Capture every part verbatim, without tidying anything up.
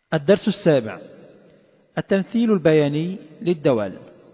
الدرس السابع: التمثيل البياني للدوال.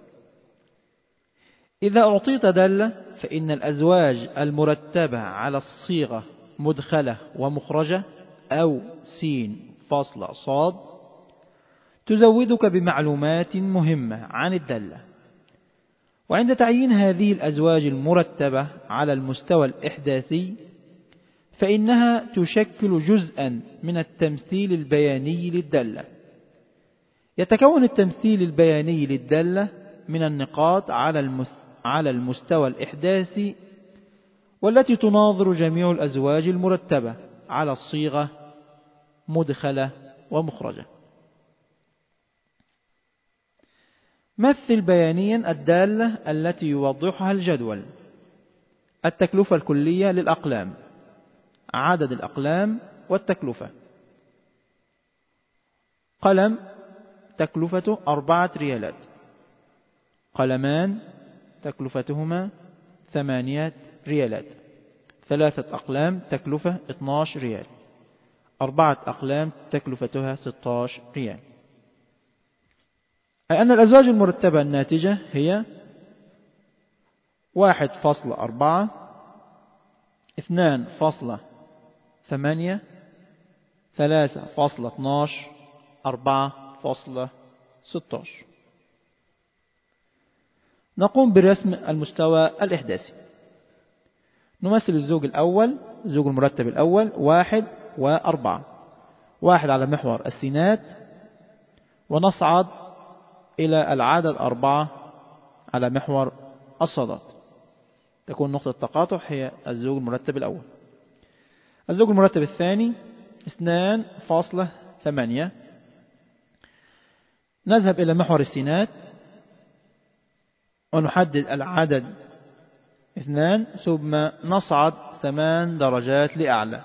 إذا أعطيت دالة فإن الأزواج المرتبة على الصيغة مدخلة ومخرجة أو سين فاصلة صاد تزودك بمعلومات مهمة عن الدالة. وعند تعيين هذه الأزواج المرتبة على المستوى الإحداثي فإنها تشكل جزءا من التمثيل البياني للدالة. يتكون التمثيل البياني للدالة من النقاط على المستوى الإحداثي والتي تناظر جميع الأزواج المرتبة على الصيغة مدخلة ومخرجة. مثل بيانيا الدالة التي يوضحها الجدول: التكلفة الكلية للأقلام، عدد الأقلام والتكلفة. قلم تكلفته أربعة ريالات، قلمان تكلفتهما ثمانية ريالات، ثلاثة أقلام تكلفة اثني عشر ريال، أربعة أقلام تكلفتها ستة عشر ريال. أي أن الأزواج المرتبة الناتجة هي واحد فاصلة أربعة، اثنان فاصلة ثمانية، ثلاثة فاصلة اثني عشر، أربعة فاصلة ستة عشر. نقوم برسم المستوى الإحداثي. نمثل الزوج الأول، الزوج المرتب الأول واحد وأربعة، واحد على محور السينات، ونصعد إلى العدد أربعة على محور الصادات. تكون نقطة التقاطع هي الزوج المرتب الأول. الزوج المرتب الثاني اثنان فاصلة ثمانية، نذهب إلى محور السينات ونحدد العدد اثنان، ثم نصعد ثمان درجات لأعلى.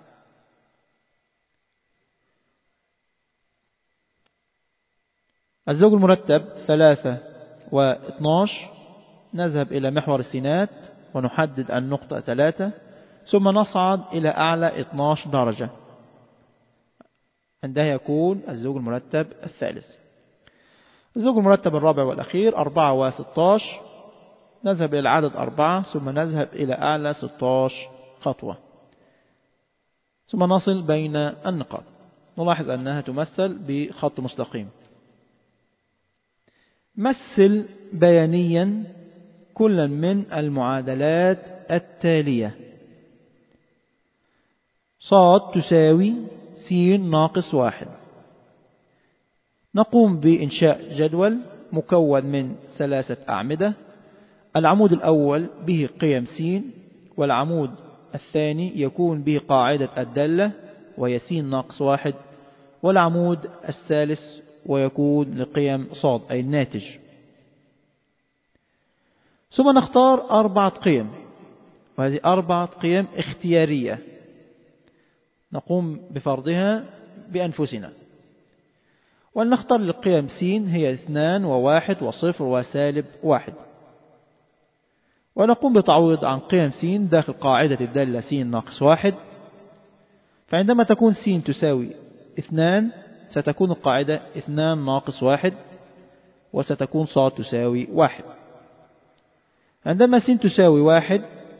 الزوج المرتب ثلاثة واثني عشر، نذهب إلى محور السينات ونحدد النقطة ثلاثة، ثم نصعد إلى أعلى اثني عشر درجة. عندها يكون الزوج المرتب الثالث. الزوج المرتب الرابع والأخير أربعة وستة عشر، نذهب إلى العدد أربعة، ثم نذهب إلى أعلى ستة عشر خطوة، ثم نصل بين النقاط. نلاحظ أنها تمثل بخط مستقيم. مثل بيانيا كل من المعادلات التالية: صاد تساوي س ناقص واحد. نقوم بإنشاء جدول مكون من ثلاثة أعمدة. العمود الأول به قيم س، والعمود الثاني يكون به قاعدة الدالة وهي س ناقص واحد، والعمود الثالث ويكون لقيم صاد أي الناتج. ثم نختار أربعة قيم، وهذه أربعة قيم اختيارية نقوم بفرضها بأنفسنا. ولنختار القيم س هي اثنان وواحد وصفر وسالب واحد، ونقوم بتعويض عن قيم س داخل قاعدة الدالة س ناقص واحد. فعندما تكون س تساوي اثنان ستكون القاعدة اثنان ناقص واحد، وستكون صاد تساوي واحد. عندما س تساوي واحد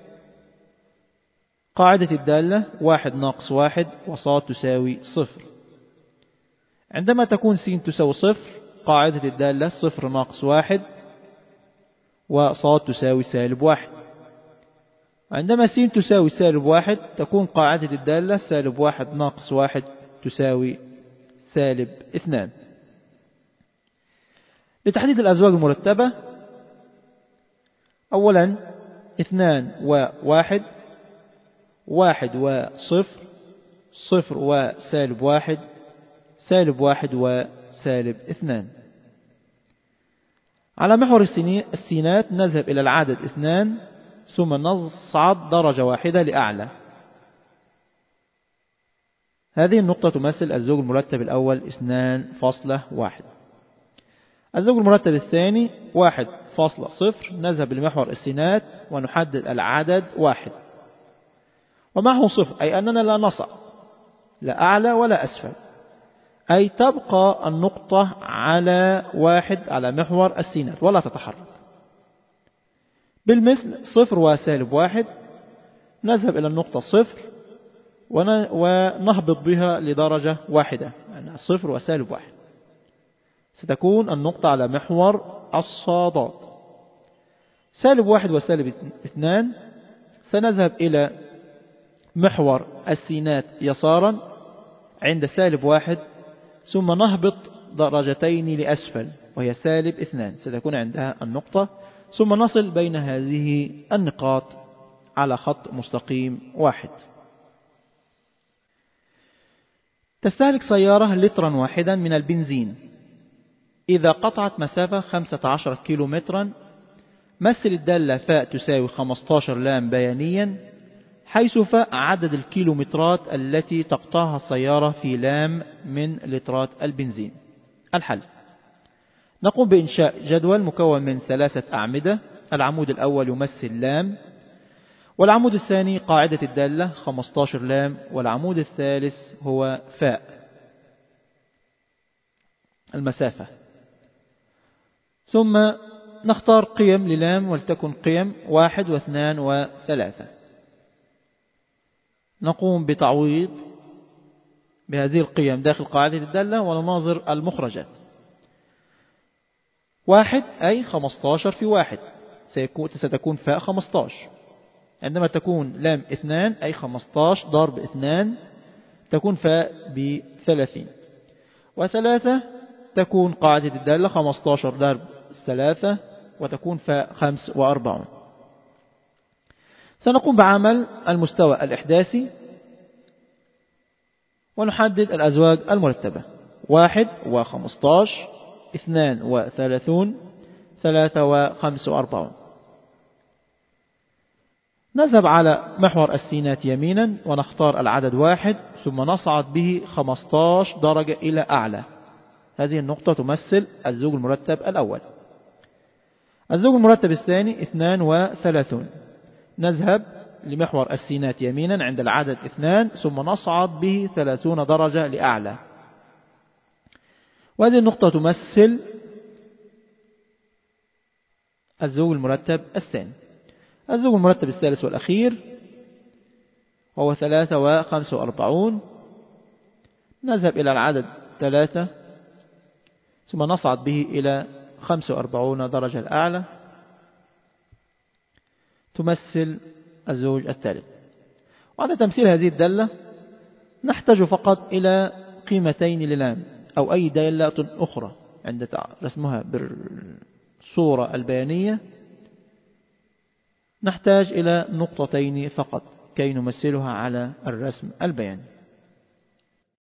قاعدة الدالة واحد ناقص واحد، وصاد تساوي صفر. عندما تكون س تساوي صفر قاعدة الدالة صفر ناقص واحد، وصاد تساوي سالب واحد. عندما س تساوي سالب واحد تكون قاعدة الدالة سالب واحد ناقص واحد تساوي سالب اثنان. لتحديد الأزواج المرتبة: أولا اثنان وواحد، واحد وصفر، صفر وسالب واحد، سالب واحد وسالب اثنان. على محور السينات نذهب إلى العدد اثنان، ثم نصعد درجة واحدة لأعلى. هذه النقطة تمثل الزوج المرتب الأول اثنان فاصلة واحد. الزوج المرتب الثاني واحد فاصلة صفر، نذهب لمحور السينات ونحدد العدد واحد، ومعه صفر أي أننا لا نصعد لا أعلى ولا أسفل. أي تبقى النقطة على واحد على محور السينات ولا تتحرك. بالمثل صفر وسالب واحد، نذهب إلى النقطة صفر ونهبط بها لدرجة واحدة، يعني صفر وسالب واحد، ستكون النقطة على محور الصادات. سالب واحد وسالب اثنان، سنذهب إلى محور السينات يسارا عند سالب واحد، ثم نهبط درجتين لأسفل وهي سالب اثنان، ستكون عندها النقطة، ثم نصل بين هذه النقاط على خط مستقيم واحد. تستهلك سيارة لترا واحدا من البنزين إذا قطعت مسافة خمسة عشر كيلو مترا. مثل الدالة فاء تساوي خمسة عشر لام بيانيا، حيث فاء عدد الكيلومترات التي تقطعها السيارة في لام من لترات البنزين. الحل: نقوم بإنشاء جدول مكون من ثلاثة أعمدة. العمود الأول يمثل لام، والعمود الثاني قاعدة الدالة خمسة عشر لام، والعمود الثالث هو فاء المسافة. ثم نختار قيم للام، ولتكن قيم واحد واثنان وثلاثة. نقوم بتعويض بهذه القيم داخل قاعدة الدالة ونناظر المخرجات. واحد أي خمسة عشر في واحد، ستكون فاء خمسة عشر. عندما تكون لام اثنان أي خمسة عشر ضرب اثنان، تكون فاء بثلاثين. وثلاثة تكون قاعدة الدالة خمسة عشر ضرب ثلاثة، وتكون فاء خمس وأربعون. سنقوم بعمل المستوى الإحداثي ونحدد الأزواج المرتبة: واحد وخمسة عشر، اثنان وثلاثون، ثلاثة وخمس وأربعون. نذهب على محور السينات يمينا ونختار العدد واحد، ثم نصعد به خمسة عشر درجة إلى أعلى. هذه النقطة تمثل الزوج المرتب الأول. الزوج المرتب الثاني اثنان وثلاثون، نذهب لمحور السينات يمينا عند العدد اثنان، ثم نصعد به ثلاثون درجة لأعلى. وهذه النقطة تمثل الزوج المرتب الثاني. الزوج المرتب الثالث والأخير وهو ثلاثة وخمس وأربعون، نذهب إلى العدد ثلاثة، ثم نصعد به إلى خمس وأربعون درجة الأعلى، تمثل الزوج الثالث. وعند تمثيل هذه الدالة نحتاج فقط إلى قيمتين للام أو أي دالة أخرى عند رسمها بالصورة البيانية. نحتاج إلى نقطتين فقط كي نمثلها على الرسم البياني.